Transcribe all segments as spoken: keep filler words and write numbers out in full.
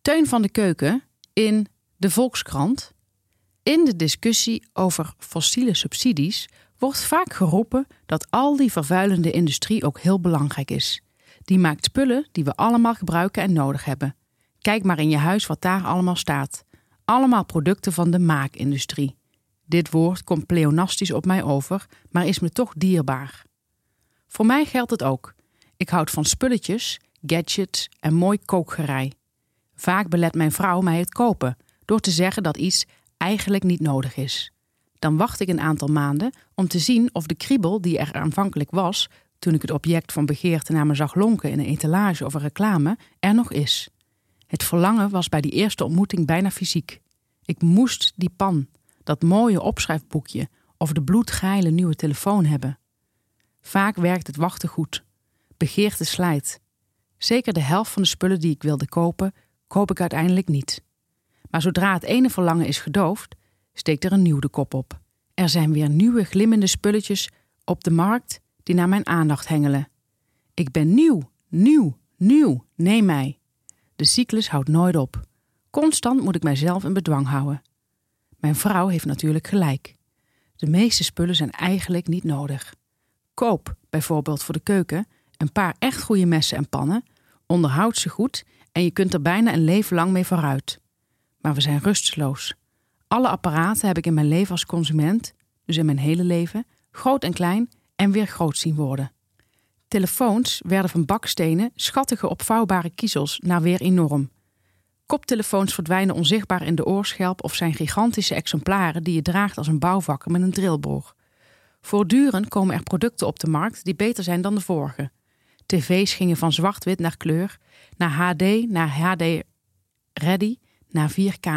Teun van de Keuken in de Volkskrant. In de discussie over fossiele subsidies wordt vaak geroepen dat al die vervuilende industrie ook heel belangrijk is. Die maakt spullen die we allemaal gebruiken en nodig hebben. Kijk maar in je huis wat daar allemaal staat. Allemaal producten van de maakindustrie. Dit woord komt pleonastisch op mij over, maar is me toch dierbaar. Voor mij geldt het ook. Ik houd van spulletjes, gadgets en mooi kookgerei. Vaak belet mijn vrouw mij het kopen, door te zeggen dat iets eigenlijk niet nodig is. Dan wacht ik een aantal maanden om te zien of de kriebel die er aanvankelijk was, toen ik het object van begeerte naar me zag lonken in een etalage of een reclame, er nog is. Het verlangen was bij die eerste ontmoeting bijna fysiek. Ik moest die pan, dat mooie opschrijfboekje of de bloedgeile nieuwe telefoon hebben. Vaak werkt het wachten goed. Begeerte slijt. Zeker de helft van de spullen die ik wilde kopen, koop ik uiteindelijk niet. Maar zodra het ene verlangen is gedoofd, steekt er een nieuw de kop op. Er zijn weer nieuwe glimmende spulletjes op de markt die naar mijn aandacht hengelen. Ik ben nieuw, nieuw, nieuw, neem mij. De cyclus houdt nooit op. Constant moet ik mijzelf in bedwang houden. Mijn vrouw heeft natuurlijk gelijk. De meeste spullen zijn eigenlijk niet nodig. Koop, bijvoorbeeld voor de keuken, een paar echt goede messen en pannen, onderhoud ze goed en je kunt er bijna een leven lang mee vooruit. Maar we zijn rusteloos. Alle apparaten heb ik in mijn leven als consument, dus in mijn hele leven, groot en klein en weer groot zien worden. Telefoons werden van bakstenen, schattige opvouwbare kiezels, naar weer enorm. Koptelefoons verdwijnen onzichtbaar in de oorschelp of zijn gigantische exemplaren die je draagt als een bouwvakker met een drillboor. Voortdurend komen er producten op de markt die beter zijn dan de vorige. Tv's gingen van zwart-wit naar kleur, naar H D, naar H D Ready, naar vier K.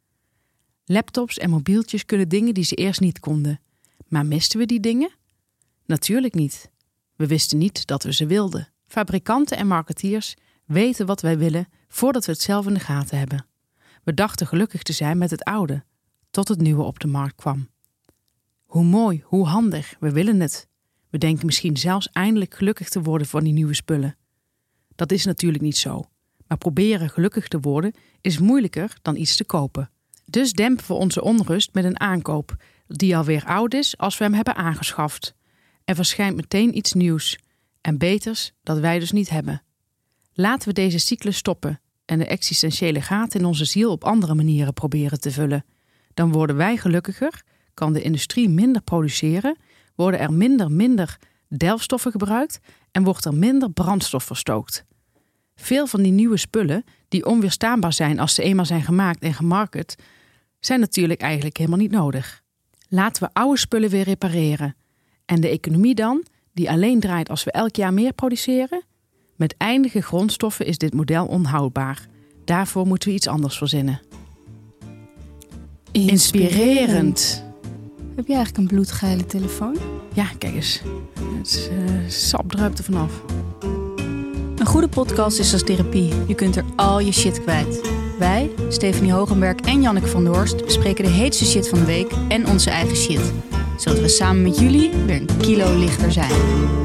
Laptops en mobieltjes kunnen dingen die ze eerst niet konden. Maar misten we die dingen? Natuurlijk niet. We wisten niet dat we ze wilden. Fabrikanten en marketeers weten wat wij willen voordat we het zelf in de gaten hebben. We dachten gelukkig te zijn met het oude, tot het nieuwe op de markt kwam. Hoe mooi, hoe handig, we willen het. We denken misschien zelfs eindelijk gelukkig te worden van die nieuwe spullen. Dat is natuurlijk niet zo. Maar proberen gelukkig te worden is moeilijker dan iets te kopen. Dus dempen we onze onrust met een aankoop die alweer oud is als we hem hebben aangeschaft. Er verschijnt meteen iets nieuws en beters dat wij dus niet hebben. Laten we deze cyclus stoppen en de existentiële gaten in onze ziel op andere manieren proberen te vullen. Dan worden wij gelukkiger, kan de industrie minder produceren, worden er minder minder delfstoffen gebruikt en wordt er minder brandstof verstookt. Veel van die nieuwe spullen, die onweerstaanbaar zijn als ze eenmaal zijn gemaakt en gemarket, zijn natuurlijk eigenlijk helemaal niet nodig. Laten we oude spullen weer repareren. En de economie dan, die alleen draait als we elk jaar meer produceren? Met eindige grondstoffen is dit model onhoudbaar. Daarvoor moeten we iets anders verzinnen. Inspirerend. Heb je eigenlijk een bloedgeile telefoon? Ja, kijk eens. Het is, uh, sap druipt er vanaf. Een goede podcast is als therapie. Je kunt er al je shit kwijt. Wij, Stefanie Hogenberg en Janneke van der Horst, bespreken de heetste shit van de week en onze eigen shit. Zodat we samen met jullie weer een kilo lichter zijn.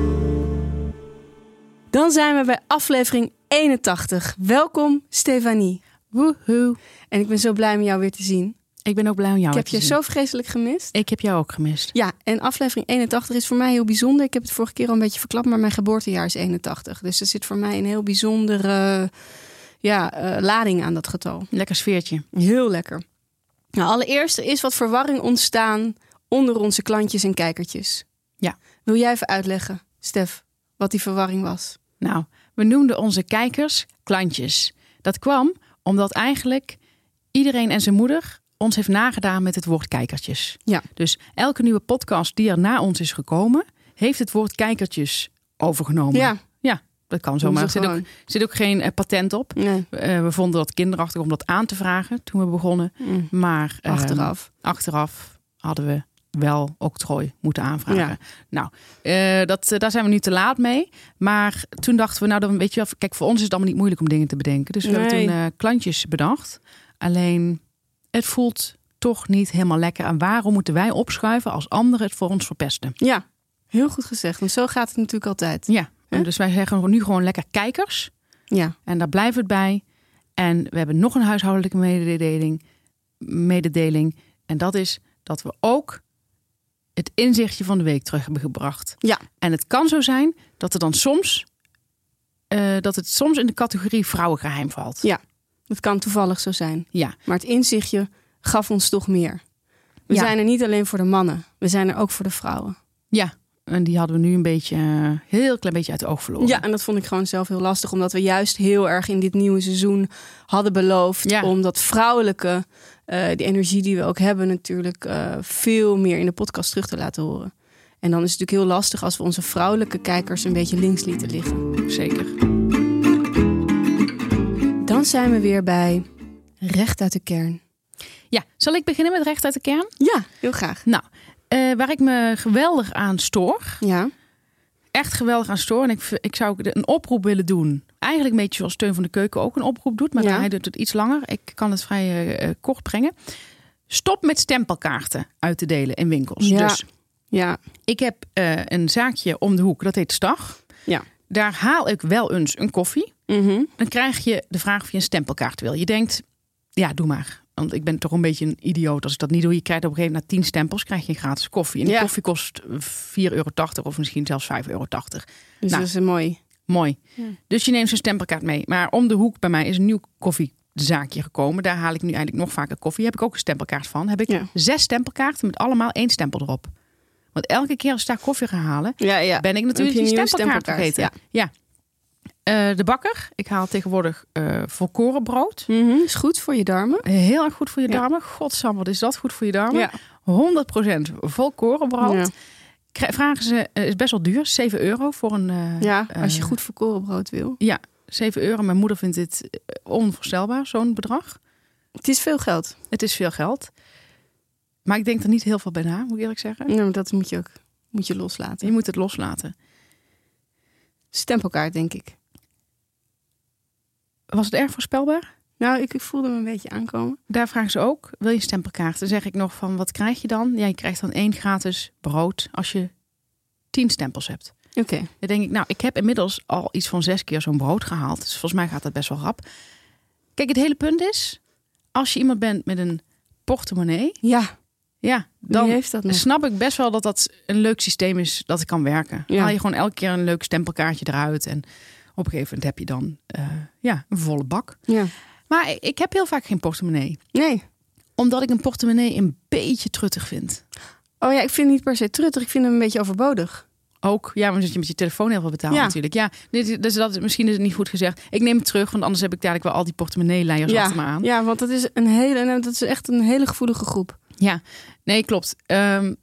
Dan zijn we bij aflevering eenentachtig. Welkom, Stefanie. Woehoe. En ik ben zo blij om jou weer te zien. Ik ben ook blij om jou ik te zien. Ik heb je zo vreselijk gemist. Ik heb jou ook gemist. Ja, en aflevering eenentachtig is voor mij heel bijzonder. Ik heb het vorige keer al een beetje verklapt, maar mijn geboortejaar is eenentachtig. Dus er zit voor mij een heel bijzondere ja, uh, lading aan dat getal. Lekker sfeertje. Heel lekker. Nou, allereerst er is wat verwarring ontstaan onder onze klantjes en kijkertjes. Ja. Wil jij even uitleggen, Stef, wat die verwarring was? Nou, we noemden onze kijkers klantjes. Dat kwam omdat eigenlijk iedereen en zijn moeder ons heeft nagedaan met het woord kijkertjes. Ja. Dus elke nieuwe podcast die er na ons is gekomen, heeft het woord kijkertjes overgenomen. Ja. Ja, dat kan zomaar. Er zit ook, zit ook geen uh, patent op. Nee. Uh, we vonden dat kinderachtig om dat aan te vragen toen we begonnen. Mm. Maar uh, achteraf. achteraf hadden we wel octrooi moeten aanvragen. Ja. Nou, uh, dat, uh, daar zijn we nu te laat mee. Maar toen dachten we, nou dan weet je wel, kijk, voor ons is het allemaal niet moeilijk om dingen te bedenken. Dus we nee. hebben toen uh, klantjes bedacht. Alleen, het voelt toch niet helemaal lekker. En waarom moeten wij opschuiven als anderen het voor ons verpesten? Ja, heel goed gezegd. Want zo gaat het natuurlijk altijd. Ja, en dus wij zeggen nu gewoon lekker kijkers. Ja. En daar blijven we het bij. En we hebben nog een huishoudelijke mededeling. mededeling. En dat is dat we ook het inzichtje van de week terug hebben gebracht. Ja. En het kan zo zijn dat er dan soms... Uh, dat het soms in de categorie vrouwengeheim valt. Ja, dat kan toevallig zo zijn. Ja. Maar het inzichtje gaf ons toch meer. We ja. zijn er niet alleen voor de mannen. We zijn er ook voor de vrouwen. Ja, en die hadden we nu een beetje, uh, heel klein beetje uit het oog verloren. Ja, en dat vond ik gewoon zelf heel lastig. Omdat we juist heel erg in dit nieuwe seizoen hadden beloofd. Ja. Om dat vrouwelijke, uh, die energie die we ook hebben natuurlijk uh, veel meer in de podcast terug te laten horen. En dan is het natuurlijk heel lastig als we onze vrouwelijke kijkers een beetje links lieten liggen. Zeker. Dan zijn we weer bij Recht uit de Kern. Ja, zal ik beginnen met Recht uit de Kern? Ja, heel graag. Nou, uh, waar ik me geweldig aan stoor. Ja. Echt geweldig aan stoor. En ik, ik zou een oproep willen doen. Eigenlijk een beetje zoals Teun van de Keuken ook een oproep doet. Maar ja. hij doet het iets langer. Ik kan het vrij uh, kort brengen. Stop met stempelkaarten uit te delen in winkels. Ja. Dus ja. ik heb uh, een zaakje om de hoek. Dat heet Stag. Ja. Daar haal ik wel eens een koffie. Mm-hmm. Dan krijg je de vraag of je een stempelkaart wil. Je denkt, ja, doe maar. Want ik ben toch een beetje een idioot als ik dat niet doe. Je krijgt op een gegeven moment na tien stempels krijg je een gratis koffie. En die ja. koffie kost vier euro tachtig of misschien zelfs vijf euro tachtig. Dus nou, dat is mooi. Mooi. Ja. Dus je neemt zo'n stempelkaart mee. Maar om de hoek bij mij is een nieuw koffiezaakje gekomen. Daar haal ik nu eigenlijk nog vaker koffie. Heb ik ook een stempelkaart van. Heb ik ja. zes stempelkaarten met allemaal één stempel erop. Want elke keer als ik daar koffie ga halen, ja, ja. ben ik natuurlijk die stempelkaart, stempelkaart vergeten. Ja. ja. Uh, de bakker. Ik haal tegenwoordig uh, volkorenbrood. Mm-hmm. Is goed voor je darmen. Heel erg goed voor je darmen. Ja. Godsam, wat is dat goed voor je darmen. Ja. honderd procent volkorenbrood. Ja. Vragen ze, uh, is best wel duur. zeven euro voor een... Uh, ja, als je goed volkorenbrood wil. Ja, zeven euro. Mijn moeder vindt dit onvoorstelbaar, zo'n bedrag. Het is veel geld. Het is veel geld. Maar ik denk er niet heel veel bij na, moet ik eerlijk zeggen. Nee, maar dat moet je ook moet je loslaten. Je moet het loslaten. Stempelkaart, denk ik. Was het erg voorspelbaar? Nou, ik, ik voelde me een beetje aankomen. Daar vragen ze ook, wil je een stempelkaart? Dan zeg ik nog van, wat krijg je dan? Ja, je krijgt dan één gratis brood als je tien stempels hebt. Oké. Okay. Dan denk ik, nou, ik heb inmiddels al iets van zes keer zo'n brood gehaald. Dus volgens mij gaat dat best wel rap. Kijk, het hele punt is, als je iemand bent met een portemonnee... Ja. Ja, dan Wie heeft dat nog? Snap ik best wel dat dat een leuk systeem is dat het kan werken. Ja. Haal je gewoon elke keer een leuk stempelkaartje eruit. En op een gegeven moment heb je dan uh, ja, een volle bak. Ja. Maar ik heb heel vaak geen portemonnee. Nee. Omdat ik een portemonnee een beetje truttig vind. Oh ja, ik vind het niet per se truttig. Ik vind hem een beetje overbodig. Ook, ja, want je met je telefoon heel veel betaalt ja. natuurlijk. Ja, dus dat, misschien is het niet goed gezegd. Ik neem het terug, want anders heb ik dadelijk wel al die portemonnee-lijers ja. achter me aan. Ja, want dat is, een hele, dat is echt een hele gevoelige groep. Ja, nee, klopt. Um,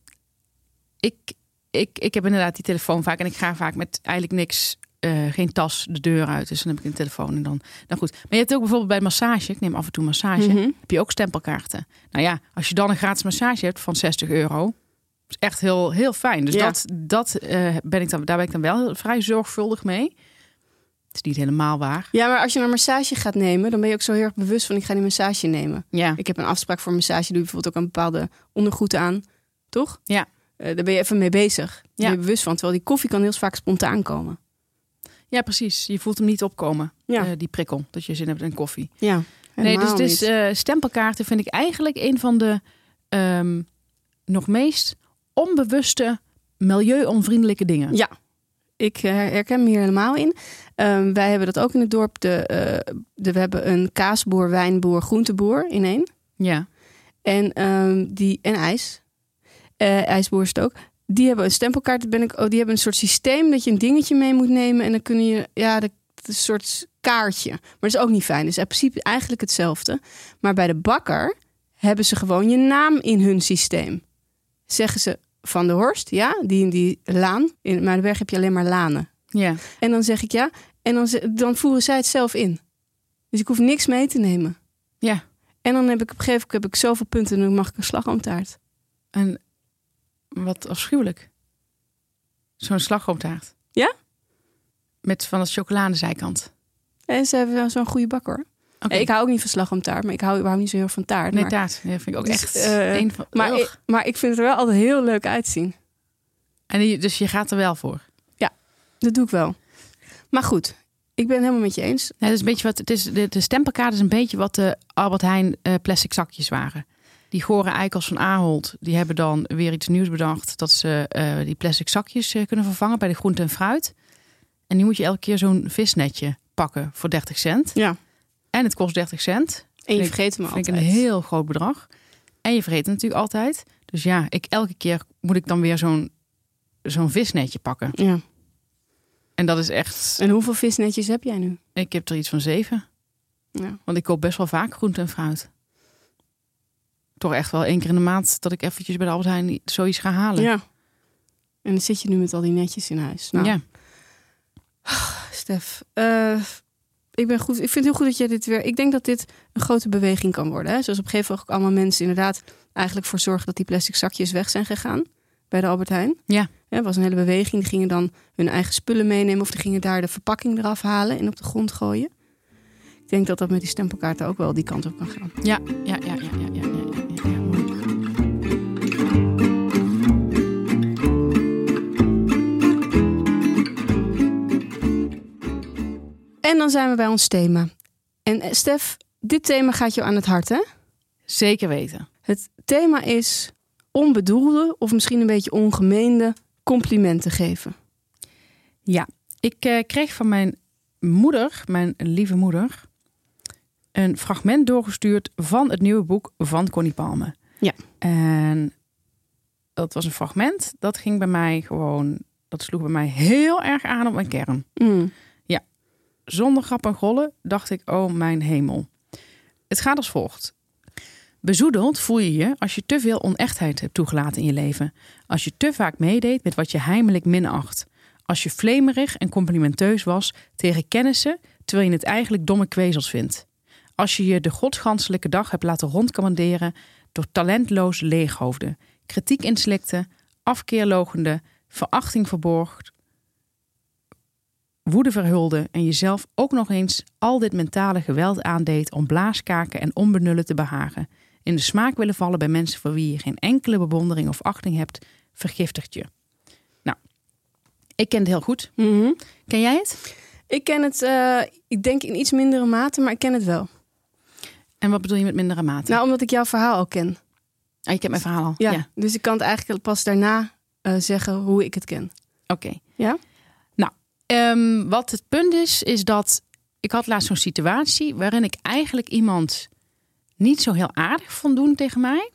ik, ik, ik heb inderdaad die telefoon vaak en ik ga vaak met eigenlijk niks, uh, geen tas de deur uit. Dus dan heb ik een telefoon en dan, dan goed. Maar je hebt ook bijvoorbeeld bij massage, ik neem af en toe massage, mm-hmm. heb je ook stempelkaarten. Nou ja, als je dan een gratis massage hebt van zestig euro, is echt heel, heel fijn. Dus ja. dat, dat uh, ben ik dan, daar ben ik dan wel vrij zorgvuldig mee. Het is niet helemaal waar. Ja, maar als je een massage gaat nemen, dan ben je ook zo heel erg bewust van, ik ga die massage nemen. Ja. Ik heb een afspraak voor massage, doe je bijvoorbeeld ook een bepaalde ondergoed aan, toch? Ja. Uh, daar ben je even mee bezig. Daar ja. ben je bewust van, terwijl die koffie kan heel vaak spontaan komen. Ja, precies. Je voelt hem niet opkomen, ja. uh, die prikkel, dat je zin hebt in koffie. Ja, nee, dus, dus uh, stempelkaarten vind ik eigenlijk een van de um, nog meest onbewuste milieu-onvriendelijke dingen. Ja. Ik herken me hier helemaal in. Um, wij hebben dat ook in het dorp. De, uh, de, we hebben een kaasboer, wijnboer, groenteboer in één. Ja. En, um, die, en ijs. Uh, ijsboer is het ook. Die hebben een stempelkaart. Ben ik, oh, die hebben een soort systeem dat je een dingetje mee moet nemen. En dan kun je, ja, dat is een soort kaartje. Maar dat is ook niet fijn. Dus in principe eigenlijk hetzelfde. Maar bij de bakker hebben ze gewoon je naam in hun systeem. Zeggen ze Van der Horst, ja, die in die laan. In Muidenberg heb je alleen maar lanen. Ja. En dan zeg ik ja. En dan, dan voeren zij het zelf in. Dus ik hoef niks mee te nemen. Ja. En dan heb ik op een gegeven moment heb ik zoveel punten en dan mag ik een slagroomtaart. En wat afschuwelijk. Zo'n slagroomtaart. Ja? Met van dat chocoladezijkant. En ze hebben zo'n goede bakker hoor. Okay. Ik hou ook niet van slagroomtaart, maar ik hou überhaupt niet zo heel van taart. Nee, maar... taart. Ja, vind ik ook dus, echt uh, een van... Maar ik, maar ik vind het er wel altijd heel leuk uitzien. En die, dus je gaat er wel voor? Ja, dat doe ik wel. Maar goed, ik ben het helemaal met je eens. Nee, dat is een beetje wat, het is, de, de stempelkaart is een beetje wat de Albert Heijn uh, plastic zakjes waren. Die gore eikels van Ahold, die hebben dan weer iets nieuws bedacht. Dat ze uh, die plastic zakjes uh, kunnen vervangen bij de groente en fruit. En die moet je elke keer zo'n visnetje pakken voor dertig cent. Ja. En het kost dertig cent. En je vind vergeet hem ik, altijd. Vind ik een heel groot bedrag. En je vergeet het natuurlijk altijd. Dus ja, ik, elke keer moet ik dan weer zo'n, zo'n visnetje pakken. Ja. En dat is echt... En hoeveel visnetjes heb jij nu? Ik heb er iets van zeven. Ja. Want ik koop best wel vaak groente en fruit. Toch echt wel één keer in de maand dat ik eventjes bij de Albert Heijn zoiets ga halen. Ja. En dan zit je nu met al die netjes in huis. Nou. Ja. Stef, uh, ik ben goed. Ik vind het heel goed dat jij dit weer... Ik denk dat dit een grote beweging kan worden. Hè? Zoals op een gegeven moment ook allemaal mensen inderdaad eigenlijk voor zorgen dat die plastic zakjes weg zijn gegaan bij de Albert Heijn. Ja. Er was een hele beweging. Die gingen dan hun eigen spullen meenemen of die gingen daar de verpakking eraf halen en op de grond gooien. Ik denk dat dat met die stempelkaarten ook wel die kant op kan gaan. Ja, ja, ja, ja, ja, ja, ja, ja, ja. Mooi. En dan zijn we bij ons thema. En Stef, dit thema gaat jou aan het hart, hè? Zeker weten. Het thema is onbedoelde of misschien een beetje ongemeende complimenten geven. Ja, ik uh, kreeg van mijn moeder, mijn lieve moeder, een fragment doorgestuurd van het nieuwe boek van Connie Palme. Ja. En dat was een fragment, dat ging bij mij gewoon, dat sloeg bij mij heel erg aan op mijn kern. Mm. Ja, zonder grap en gollen dacht ik, oh mijn hemel. Het gaat als volgt. Bezoedeld voel je je als je te veel onechtheid hebt toegelaten in je leven. Als je te vaak meedeed met wat je heimelijk minacht. Als je flemerig en complimenteus was tegen kennissen, terwijl je het eigenlijk domme kwezels vindt. Als je je de godsganselijke dag hebt laten rondcommanderen door talentloze leeghoofden. Kritiek inslikte, afkeerlogende, verachting verborg, woede verhulde en jezelf ook nog eens al dit mentale geweld aandeed om blaaskaken en onbenullen te behagen. In de smaak willen vallen bij mensen voor wie je geen enkele bewondering of achting hebt, vergiftigt je. Nou, ik ken het heel goed. Mm-hmm. Ken jij het? Ik ken het, uh, ik denk in iets mindere mate, maar ik ken het wel. En wat bedoel je met mindere mate? Nou, omdat ik jouw verhaal al ken. Ah, je kent mijn verhaal al? Ja, ja. Dus ik kan het eigenlijk pas daarna uh, zeggen hoe ik het ken. Oké. Okay. Ja? Nou, um, wat het punt is, is dat ik had laatst zo'n situatie waarin ik eigenlijk iemand niet zo heel aardig vond doen tegen mij.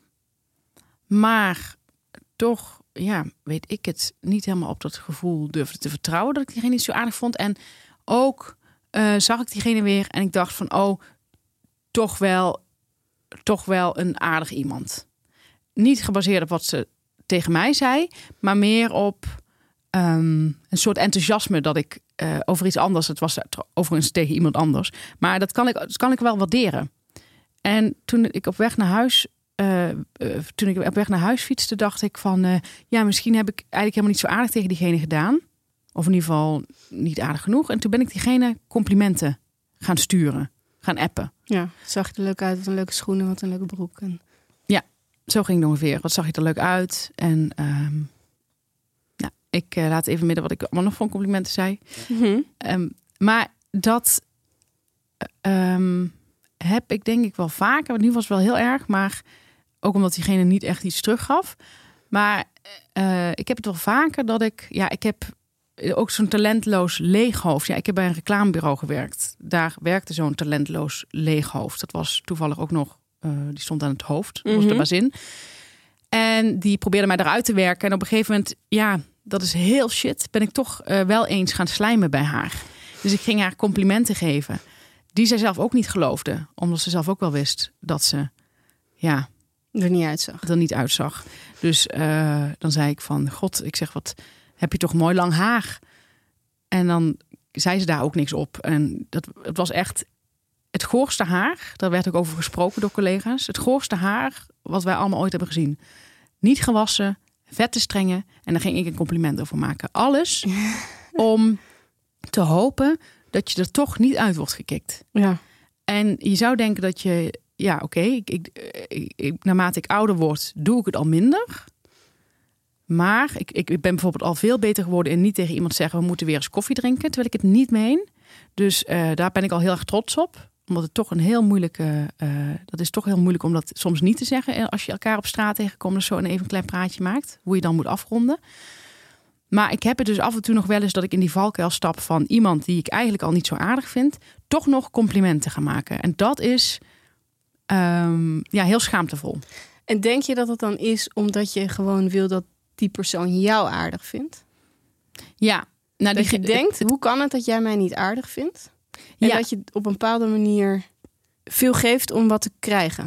Maar toch, ja, weet ik het, niet helemaal op dat gevoel durfde te vertrouwen dat ik diegene niet zo aardig vond. En ook uh, zag ik diegene weer en ik dacht van, oh, toch wel, toch wel een aardig iemand. Niet gebaseerd op wat ze tegen mij zei, maar meer op um, een soort enthousiasme dat ik uh, over iets anders, het was overigens tegen iemand anders, maar dat kan ik, dat kan ik wel waarderen. En toen ik op weg naar huis, uh, uh, toen ik op weg naar huis fietste, dacht ik van, uh, ja, misschien heb ik eigenlijk helemaal niet zo aardig tegen diegene gedaan, of in ieder geval niet aardig genoeg. En toen ben ik diegene complimenten gaan sturen, gaan appen. Ja, zag je er leuk uit, wat een leuke schoenen, wat een leuke broek. En... Ja, zo ging het ongeveer. Wat zag je er leuk uit? En um, nou, ik uh, laat even midden wat ik allemaal nog van complimenten zei. Mm-hmm. Um, maar dat um, heb ik denk ik wel vaker. Want nu was het wel heel erg, maar ook omdat diegene niet echt iets teruggaf. Maar uh, ik heb het wel vaker dat ik, ja, ik heb ook zo'n talentloos leeghoofd. Ja, ik heb bij een reclamebureau gewerkt. Daar werkte zo'n talentloos leeghoofd. Dat was toevallig ook nog, uh, die stond aan het hoofd. Dat was de bazin. En die probeerde mij eruit te werken. En op een gegeven moment, ja, dat is heel shit. Ben ik toch uh, wel eens gaan slijmen bij haar. Dus ik ging haar complimenten geven. Die zij zelf ook niet geloofde. Omdat ze zelf ook wel wist dat ze, ja, er niet uitzag. er niet uitzag. Dus uh, dan zei ik van, god, ik zeg, wat heb je toch mooi lang haar? En dan zei ze daar ook niks op. En dat, het was echt het goorste haar. Daar werd ook over gesproken door collega's. Het goorste haar wat wij allemaal ooit hebben gezien. Niet gewassen, vette strengen. En daar ging ik een compliment over maken. Alles om te hopen dat je er toch niet uit wordt gekikt. Ja. En je zou denken dat je, ja, oké, okay, ik, ik, ik, naarmate ik ouder word, doe ik het al minder. Maar ik, ik ben bijvoorbeeld al veel beter geworden in niet tegen iemand zeggen, we moeten weer eens koffie drinken, terwijl ik het niet meen. Dus uh, daar ben ik al heel erg trots op. Omdat het toch een heel moeilijke... Uh, dat is toch heel moeilijk om dat soms niet te zeggen. Als je elkaar op straat tegenkomt en zo en even een klein praatje maakt. Hoe je dan moet afronden. Maar ik heb het dus af en toe nog wel eens dat ik in die valkuil stap van iemand die ik eigenlijk al niet zo aardig vind. Toch nog complimenten gaan maken. En dat is um, ja, heel schaamtevol. En denk je dat het dan is omdat je gewoon wil dat die persoon jou aardig vindt? Ja. Nou, dat die, je denkt, hoe kan het dat jij mij niet aardig vindt? En ja. dat je op een bepaalde manier veel geeft om wat te krijgen.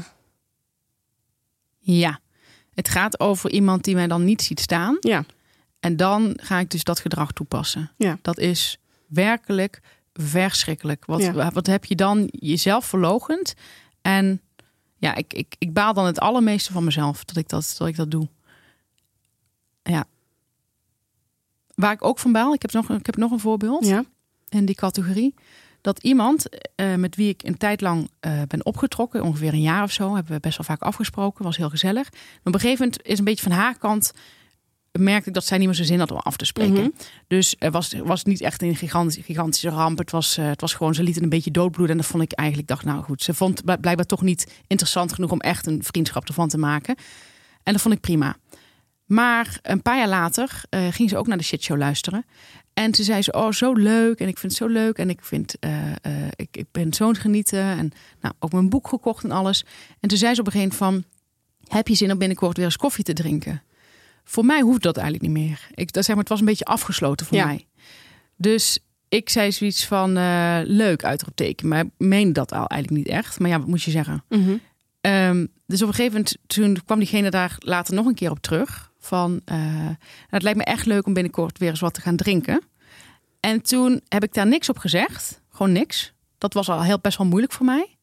Ja. Het gaat over iemand die mij dan niet ziet staan. Ja. En dan ga ik dus dat gedrag toepassen. Ja. Dat is werkelijk verschrikkelijk. Wat, Ja. wat heb je dan jezelf verloochend? En ja, ik, ik, ik baal dan het allermeeste van mezelf dat ik dat, dat ik dat doe. Ja. Waar ik ook van baal, ik heb nog, ik heb nog een voorbeeld Ja. in die categorie. Dat iemand uh, met wie ik een tijd lang uh, ben opgetrokken, ongeveer een jaar of zo, hebben we best wel vaak afgesproken, was heel gezellig. Maar op een gegeven moment is een beetje van haar kant, merkte ik dat zij niet meer zo zin had om af te spreken. Mm-hmm. Dus het was, was niet echt een gigantische, gigantische ramp. Het was, uh, het was gewoon, ze liet het een beetje doodbloeden. En dat vond ik eigenlijk, dacht nou goed, ze vond blijkbaar toch niet interessant genoeg om echt een vriendschap ervan te maken. En dat vond ik prima. Maar een paar jaar later uh, ging ze ook naar de shitshow luisteren. En toen zei ze, oh, zo leuk. En ik vind het zo leuk. En ik vind, uh, uh, ik, ik ben zo'n genieten. En nou, ook mijn boek gekocht en alles. En toen zei ze op een gegeven moment van, heb je zin om binnenkort weer eens koffie te drinken? Voor mij hoeft dat eigenlijk niet meer. Ik, dat zeg maar, het was een beetje afgesloten voor ja. mij. Dus ik zei zoiets van, uh, leuk, uitroepteken. Maar ik meen dat al eigenlijk niet echt. Maar ja, wat moet je zeggen? Mm-hmm. Um, dus op een gegeven moment, toen kwam diegene daar later nog een keer op terug. Van, uh, nou, het lijkt me echt leuk om binnenkort weer eens wat te gaan drinken. En toen heb ik daar niks op gezegd. Gewoon niks. Dat was al heel best wel moeilijk voor mij.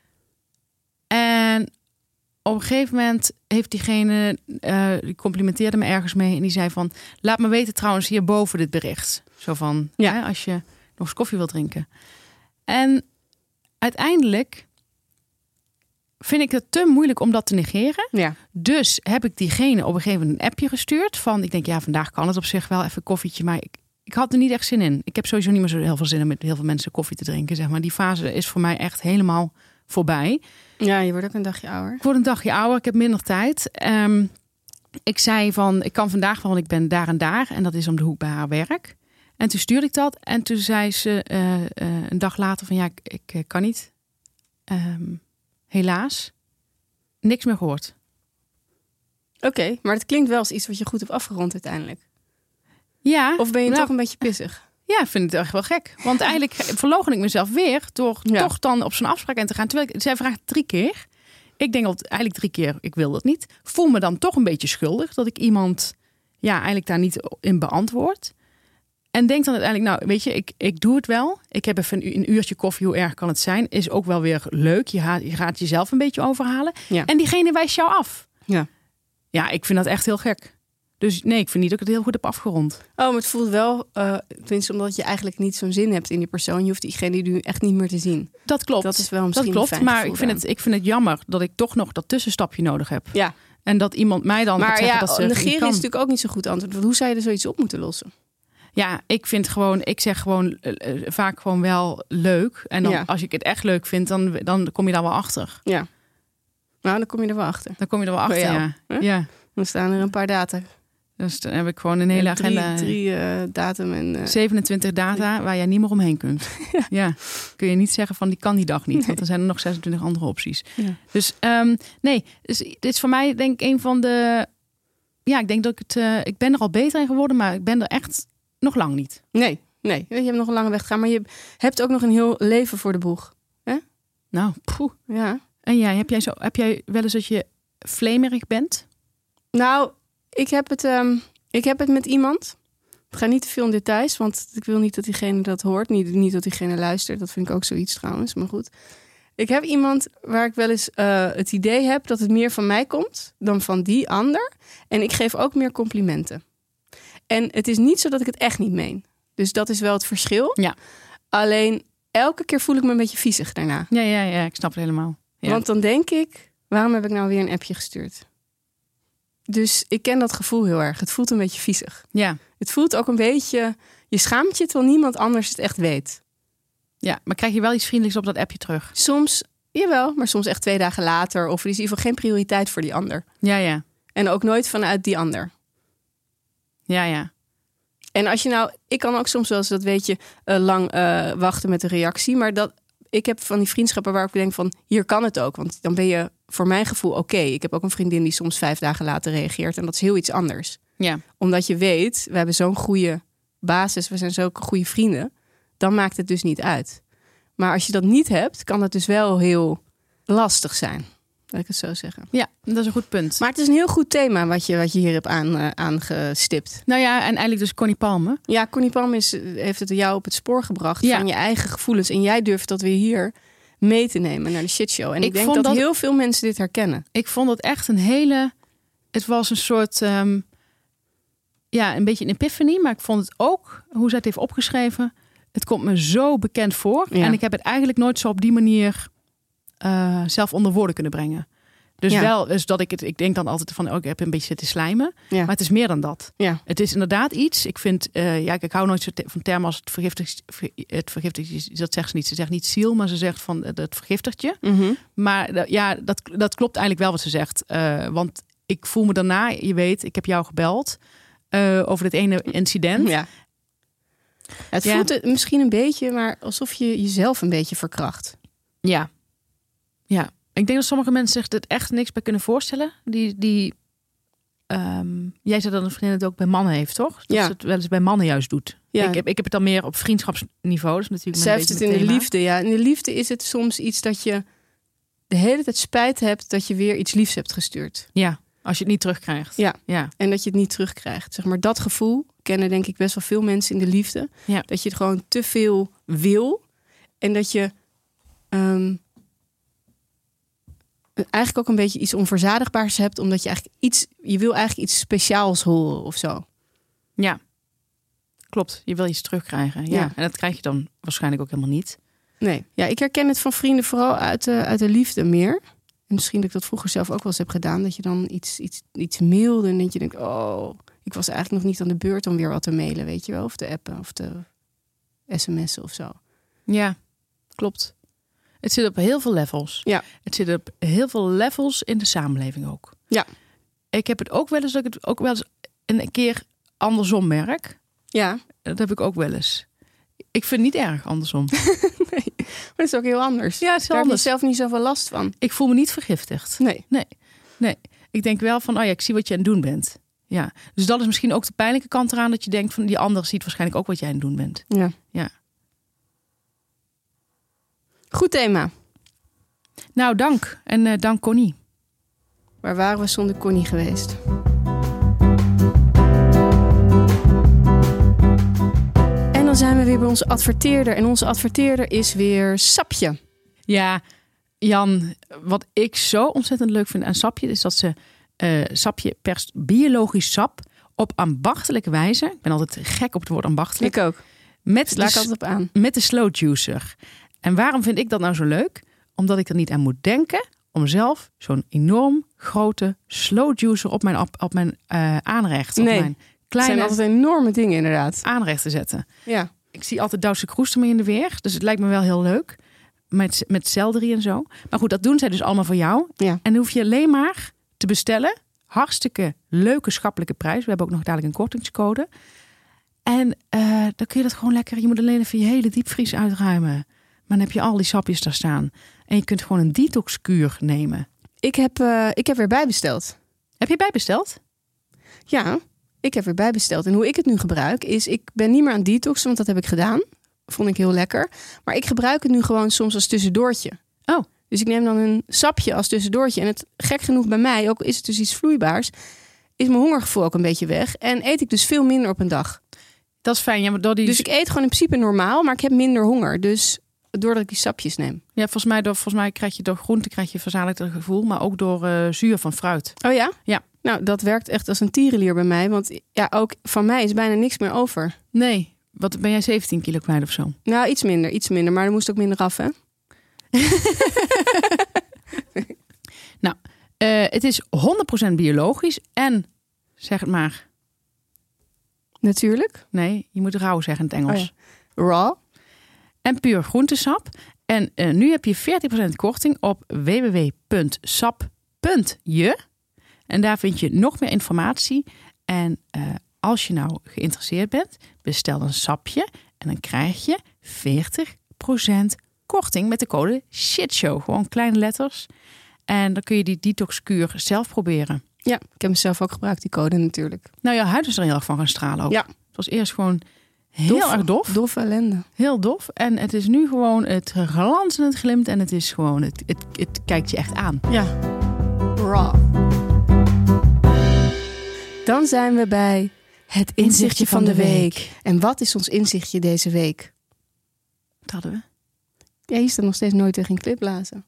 En op een gegeven moment heeft diegene, uh, die complimenteerde me ergens mee. En die zei van, laat me weten trouwens hierboven dit bericht. Zo van, ja. hè, als je nog eens koffie wilt drinken. En uiteindelijk vind ik het te moeilijk om dat te negeren. Ja. Dus heb ik diegene op een gegeven moment een appje gestuurd. Van, ik denk, ja, vandaag kan het op zich wel even een koffietje. Maar ik, ik had er niet echt zin in. Ik heb sowieso niet meer zo heel veel zin in met heel veel mensen koffie te drinken. Zeg maar. Die fase is voor mij echt helemaal voorbij. Ja, je wordt ook een dagje ouder. Ik word een dagje ouder, ik heb minder tijd. Um, ik zei van, ik kan vandaag wel, want ik ben daar en daar. En dat is om de hoek bij haar werk. En toen stuurde ik dat. En toen zei ze uh, uh, een dag later van, ja, ik, ik uh, kan niet. Um, helaas. Niks meer gehoord. Oké, okay, maar het klinkt wel als iets wat je goed hebt afgerond uiteindelijk. Ja. Of ben je nou, toch een beetje pissig? Ja, ik vind het echt wel gek. Want eigenlijk verloochen ik mezelf weer door ja. toch dan op zo'n afspraak in te gaan. Terwijl ik, zij vraagt drie keer. Ik denk al eigenlijk drie keer, ik wil dat niet. Voel me dan toch een beetje schuldig dat ik iemand ja, eigenlijk daar niet in beantwoord. En denk dan uiteindelijk, nou weet je, ik, ik doe het wel. Ik heb even een, een uurtje koffie, hoe erg kan het zijn? Is ook wel weer leuk. Je gaat, je gaat jezelf een beetje overhalen. Ja. En diegene wijst jou af. Ja. Ja, ik vind dat echt heel gek. Dus nee, ik vind niet dat ik het heel goed heb afgerond. Oh, maar het voelt wel, uh, tenminste omdat je eigenlijk niet zo'n zin hebt in die persoon. Je hoeft diegene nu echt niet meer te zien. Dat klopt. Dat is wel misschien dat klopt, een fijn maar gevoel ik vind, het, ik vind het jammer dat ik toch nog dat tussenstapje nodig heb. Ja. En dat iemand mij dan maar gaat zeggen ja, dat ze negeren is kan. natuurlijk ook niet zo goed antwoord. Want hoe zou je er zoiets op moeten lossen? Ja, ik vind gewoon, ik zeg gewoon uh, uh, vaak gewoon wel leuk. En dan, ja. als ik het echt leuk vind, dan, dan kom je daar wel achter. Ja. Nou, dan kom je er wel achter. Dan kom je er wel achter, ja. Huh? ja. Dan staan er een paar data. Dus dan heb ik gewoon een hele drie, agenda. Drie uh, datum en... Uh... zevenentwintig data waar jij niet meer omheen kunt. ja. ja. Kun je niet zeggen van die kan die dag niet. Nee. Want er zijn er nog zesentwintig andere opties. Ja. Dus um, nee, dus dit is voor mij denk ik een van de... Ja, ik denk dat ik het... Uh, ik ben er al beter in geworden, maar ik ben er echt nog lang niet. Nee, nee. Je hebt nog een lange weg te gaan. Maar je hebt ook nog een heel leven voor de boeg. Hè? Nou, poeh. Ja. En jij, heb jij, zo, heb jij wel eens dat je flamerig bent? Nou, ik heb het, um, ik heb het met iemand. Ik ga niet te veel in details, want ik wil niet dat diegene dat hoort. Niet, niet dat diegene luistert. Dat vind ik ook zoiets trouwens, maar goed. Ik heb iemand waar ik wel eens uh, het idee heb dat het meer van mij komt dan van die ander. En ik geef ook meer complimenten. En het is niet zo dat ik het echt niet meen. Dus dat is wel het verschil. Ja. Alleen elke keer voel ik me een beetje viezig daarna. Ja, ja, ja, ik snap het helemaal. Ja. Want dan denk ik, waarom heb ik nou weer een appje gestuurd? Dus ik ken dat gevoel heel erg. Het voelt een beetje viezig. Ja. Het voelt ook een beetje... Je schaamt je terwijl niemand anders het echt weet. Ja, maar krijg je wel iets vriendelijks op dat appje terug? Soms, jawel, maar soms echt twee dagen later. Of er is in ieder geval geen prioriteit voor die ander. Ja, ja. En ook nooit vanuit die ander. Ja, ja. En als je nou, ik kan ook soms wel eens, dat weet je, uh, lang uh, wachten met een reactie. Maar dat, ik heb van die vriendschappen waar ik denk van, hier kan het ook. Want dan ben je voor mijn gevoel oké. Okay. Ik heb ook een vriendin die soms vijf dagen later reageert. En dat is heel iets anders. Ja. Omdat je weet, we hebben zo'n goede basis. We zijn zulke goede vrienden. Dan maakt het dus niet uit. Maar als je dat niet hebt, kan het dus wel heel lastig zijn. Laat ik het zo zeggen. Ja, dat is een goed punt. Maar het is een heel goed thema wat je, wat je hier hebt aan, uh, aangestipt. Nou ja, en eigenlijk dus Connie Palme. Ja, Connie Palme is, heeft het jou op het spoor gebracht ja. van je eigen gevoelens. En jij durft dat weer hier mee te nemen naar de shitshow. En ik, ik denk dat, dat heel veel mensen dit herkennen. Ik vond het echt een hele... Het was een soort... Um, ja, een beetje een epiphany. Maar ik vond het ook, hoe zij het heeft opgeschreven... Het komt me zo bekend voor. Ja. En ik heb het eigenlijk nooit zo op die manier... Uh, zelf onder woorden kunnen brengen. Dus ja. wel, dus dat ik het, ik denk dan altijd van, oh, ik heb een beetje zitten slijmen. Ja. Maar het is meer dan dat. Ja. Het is inderdaad iets. Ik vind, uh, ja, ik hou nooit zo te, van termen als het vergiftigt. Het vergiftigt, dat zegt ze niet. Ze zegt niet ziel, maar ze zegt van het vergiftigt je. Mm-hmm. Maar uh, ja, dat, dat klopt eigenlijk wel wat ze zegt. Uh, want ik voel me daarna, je weet, ik heb jou gebeld uh, over dit ene incident. Ja. Het ja. voelt het misschien een beetje, maar alsof je jezelf een beetje verkracht. Ja. Ja, ik denk dat sommige mensen zich er echt niks bij kunnen voorstellen. Die, die, um, jij zei dat een vriendin het ook bij mannen heeft, toch? Dat ja. ze het wel eens bij mannen juist doet. Ja. Ik, heb, ik heb het dan meer op vriendschapsniveau. Dus natuurlijk Zij heeft het in de liefde, ja. In de liefde is het soms iets dat je de hele tijd spijt hebt dat je weer iets liefs hebt gestuurd. Ja, als je het niet terugkrijgt. Ja, ja. En dat je het niet terugkrijgt. Zeg maar, dat gevoel kennen denk ik best wel veel mensen in de liefde. Ja. Dat je het gewoon te veel wil. En dat je... Um, eigenlijk ook een beetje iets onverzadigbaars hebt, omdat je eigenlijk iets, je wil eigenlijk iets speciaals horen of zo. Ja, klopt. Je wil iets terugkrijgen. Ja. ja. En dat krijg je dan waarschijnlijk ook helemaal niet. Nee. Ja, ik herken het van vrienden vooral uit de, uit de liefde meer. En misschien dat ik dat vroeger zelf ook wel eens heb gedaan, dat je dan iets, iets, iets mailde en dat je denkt, oh, ik was eigenlijk nog niet aan de beurt om weer wat te mailen, weet je wel, of te appen of te sms'en of zo. Ja, klopt. Het zit op heel veel levels. Ja. Het zit op heel veel levels in de samenleving ook. Ja. Ik heb het ook wel eens dat ik het ook wel eens een keer andersom merk. Ja. Dat heb ik ook wel eens. Ik vind het niet erg andersom. Nee, maar dat is ook heel anders. Ja, het is Daar anders. heb je zelf niet zoveel last van. Ik voel me niet vergiftigd. Nee. Nee. Nee. Ik denk wel van, oh ja, ik zie wat je aan het doen bent. Ja. Dus dat is misschien ook de pijnlijke kant eraan, dat je denkt van die ander ziet waarschijnlijk ook wat jij aan het doen bent. Ja. Ja. Goed thema. Nou, dank. En uh, dank Connie. Waar waren we zonder Connie geweest? En dan zijn we weer bij onze adverteerder. En onze adverteerder is weer Sapje. Ja, Jan, wat ik zo ontzettend leuk vind aan Sapje, is dat ze uh, Sapje perst biologisch sap op ambachtelijke wijze. Ik ben altijd gek op het woord ambachtelijk. Ik ook. Met Laat de, ik altijd op aan. Met de slow juicer. En waarom vind ik dat nou zo leuk? Omdat ik er niet aan moet denken om zelf zo'n enorm grote slow juicer op mijn, op, op mijn uh, aanrecht, nee, op mijn kleine het zijn altijd enorme dingen inderdaad. aanrecht te zetten. Ja. Ik zie altijd Duitse kroes ermee in de weer, dus het lijkt me wel heel leuk. Met, met selderie en zo. Maar goed, dat doen zij dus allemaal voor jou. Ja. En dan hoef je alleen maar te bestellen. Hartstikke leuke schappelijke prijs. We hebben ook nog dadelijk een kortingscode. En uh, dan kun je dat gewoon lekker... Je moet alleen even je hele diepvries uitruimen. Maar dan heb je al die sapjes daar staan. En je kunt gewoon een detoxkuur nemen. Ik heb, uh, ik heb weer bijbesteld. Heb je bijbesteld? Ja, ik heb weer bijbesteld. En hoe ik het nu gebruik is... Ik ben niet meer aan detoxen, want dat heb ik gedaan. Vond ik heel lekker. Maar ik gebruik het nu gewoon soms als tussendoortje. Oh. Dus ik neem dan een sapje als tussendoortje. En het gek genoeg bij mij, ook is het dus iets vloeibaars... is mijn hongergevoel ook een beetje weg. En eet ik dus veel minder op een dag. Dat is fijn. Ja, maar door die... Dus ik eet gewoon in principe normaal, maar ik heb minder honger. Dus doordat ik die sapjes neem. Ja, volgens mij, door, volgens mij krijg je door groente krijg je verzadigd gevoel. Maar ook door uh, zuur van fruit. Oh ja? Ja. Nou, dat werkt echt als een tierenlier bij mij. Want ja, ook van mij is bijna niks meer over. Nee. Wat ben jij zeventien kilo kwijt of zo? Nou, iets minder, iets minder. Maar er moest ook minder af, hè? Nou, uh, het is honderd procent biologisch. En, zeg het maar. Natuurlijk. Nee, je moet rauw zeggen in het Engels. Oh ja. Raw. en puur groentesap. En uh, nu heb je veertig procent korting op w w w punt sap punt je. En daar vind je nog meer informatie. En uh, als je nou geïnteresseerd bent, bestel een sapje. En dan krijg je veertig procent korting met de code SHITSHOW. Gewoon kleine letters. En dan kun je die detoxkuur zelf proberen. Ja, ik heb hem zelf ook gebruikt, die code natuurlijk. Nou, je huid is er heel erg van gaan stralen ook. Ja. Het was eerst gewoon heel dof, erg dof. Doffe ellende. Heel dof. En het is nu gewoon het glans en het glimt. En het is gewoon, het, het, het kijkt je echt aan. Ja. Raw. Dan zijn we bij het inzichtje van de week. En wat is ons inzichtje deze week? Wat hadden we? Ja, hier staat nog steeds nooit tegen een clip blazen.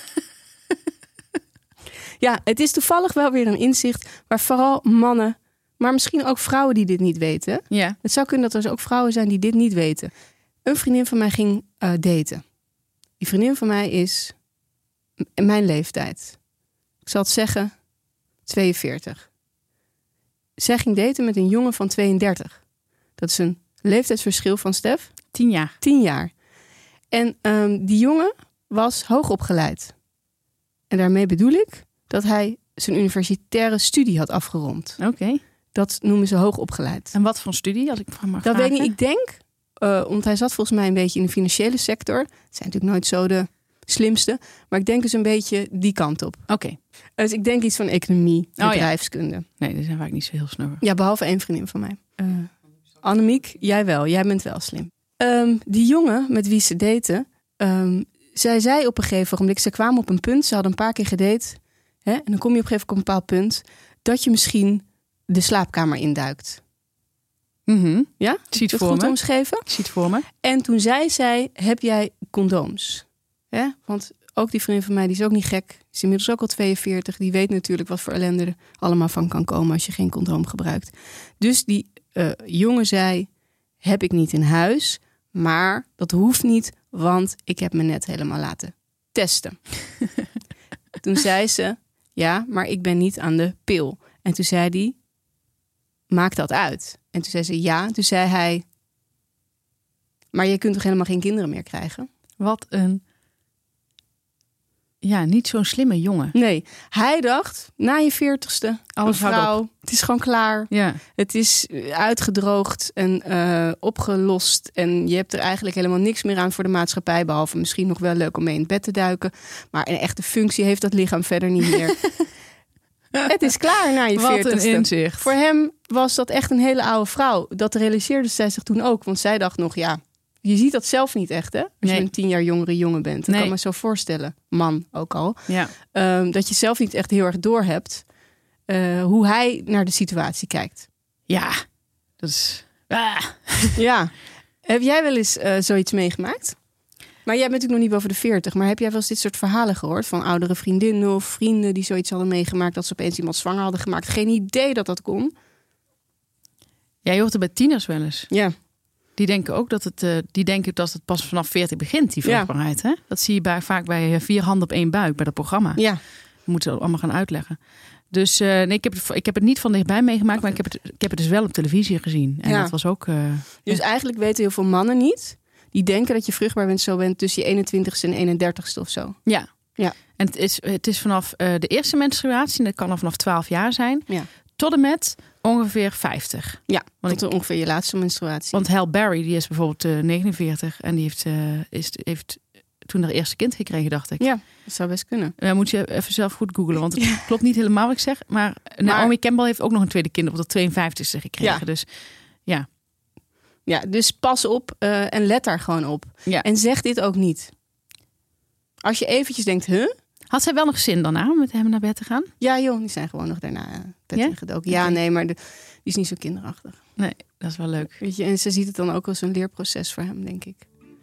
Ja, het is toevallig wel weer een inzicht waar vooral mannen, maar misschien ook vrouwen die dit niet weten. Ja. Het zou kunnen dat er dus ook vrouwen zijn die dit niet weten. Een vriendin van mij ging uh, daten. Die vriendin van mij is m- mijn leeftijd. Ik zal het zeggen, tweeënveertig. Zij ging daten met een jongen van tweeëndertig. Dat is een leeftijdsverschil van Stef. Tien jaar. Tien jaar. En um, die jongen was hoogopgeleid. En daarmee bedoel ik dat hij zijn universitaire studie had afgerond. Oké. Okay. Dat noemen ze hoogopgeleid. En wat voor studie, als ik van mag Dat vragen? weet ik niet. Ik denk, uh, want hij zat volgens mij een beetje in de financiële sector. Het zijn natuurlijk nooit zo de slimste. Maar ik denk dus een beetje die kant op. Oké. Okay. Dus ik denk iets van economie, bedrijfskunde. Oh, ja. Nee, die zijn vaak niet zo heel snel. Ja, behalve één vriendin van mij. Uh, Annemiek, jij wel. Jij bent wel slim. Um, die jongen met wie ze daten, um, zij zei op een gegeven moment, ze kwamen op een punt, ze hadden een paar keer gedate, hè, en dan kom je op een gegeven moment op een bepaald punt, dat je misschien de slaapkamer induikt. Mm-hmm. Ja? Ik zie het dat voor goed me. omschreven? Ik zie het voor me. En toen zei zij, heb jij condooms? Hè? Want ook die vriendin van mij, die is ook niet gek. Die is inmiddels ook al tweeënveertig. Die weet natuurlijk wat voor ellende er allemaal van kan komen als je geen condoom gebruikt. Dus die uh, jongen zei, heb ik niet in huis, maar dat hoeft niet, want ik heb me net helemaal laten testen. Toen zei ze, ja, maar ik ben niet aan de pil. En toen zei hij, maak dat uit. En toen zei ze, ja. Toen zei hij, maar je kunt toch helemaal geen kinderen meer krijgen? Wat een, ja, niet zo'n slimme jongen. Nee, hij dacht, na je veertigste, alles vrouw, het is gewoon klaar. Ja. Het is uitgedroogd en uh, opgelost. En je hebt er eigenlijk helemaal niks meer aan voor de maatschappij. Behalve misschien nog wel leuk om mee in het bed te duiken. Maar een echte functie heeft dat lichaam verder niet meer. Het is klaar na je veertigste. Wat een inzicht. Voor hem was dat echt een hele oude vrouw. Dat realiseerde zij zich toen ook. Want zij dacht nog, ja, je ziet dat zelf niet echt, hè? Als nee. je een tien jaar jongere jongen bent. Dat nee. kan me zo voorstellen. Man ook al. Ja. Um, dat je zelf niet echt heel erg doorhebt uh, hoe hij naar de situatie kijkt. Ja, dat is... Ah. Ja. Heb jij wel eens uh, zoiets meegemaakt? Maar jij bent natuurlijk nog niet boven de veertig. Maar heb jij wel eens dit soort verhalen gehoord? Van oudere vriendinnen of vrienden die zoiets hadden meegemaakt, dat ze opeens iemand zwanger hadden gemaakt? Geen idee dat dat kon. Ja, je hoort er bij tieners wel eens. Ja. Die denken ook dat het, uh, die denken dat het pas vanaf veertig begint, die vruchtbaarheid. Ja. Hè? Dat zie je bij, vaak bij vier handen op één buik, bij dat programma. Ja. Dat moeten ze allemaal gaan uitleggen. Dus uh, nee, ik, heb het, ik heb het niet van dichtbij meegemaakt, maar ik heb het, ik heb het dus wel op televisie gezien. En ja. dat was ook... Uh, dus ja. eigenlijk weten heel veel mannen niet. Die denken dat je vruchtbaar bent zo bent tussen je eenentwintigste en eenendertigste of zo. Ja. Ja. En het is, het is vanaf uh, de eerste menstruatie, en dat kan al vanaf twaalf jaar zijn, ja. tot en met ongeveer vijftig. Ja, want tot ik, ongeveer je laatste menstruatie. Want Halle Berry, die is bijvoorbeeld uh, negenenveertig en die heeft, uh, is, heeft toen haar eerste kind gekregen, dacht ik. Ja, dat zou best kunnen. Uh, moet je even zelf goed googlen, want het ja. klopt niet helemaal wat ik zeg. Maar, maar Naomi Campbell heeft ook nog een tweede kind op de tweeënvijftigste gekregen. Ja. Dus ja. Ja, dus pas op uh, en let daar gewoon op. Ja. En zeg dit ook niet. Als je eventjes denkt, huh? Had zij wel nog zin daarna om met hem naar bed te gaan? Ja joh, die zijn gewoon nog daarna uh, bed ja? ingedoken. Ja, okay. nee, maar de, die is niet zo kinderachtig. Nee, dat is wel leuk. Weet je, en ze ziet het dan ook als een leerproces voor hem, denk ik.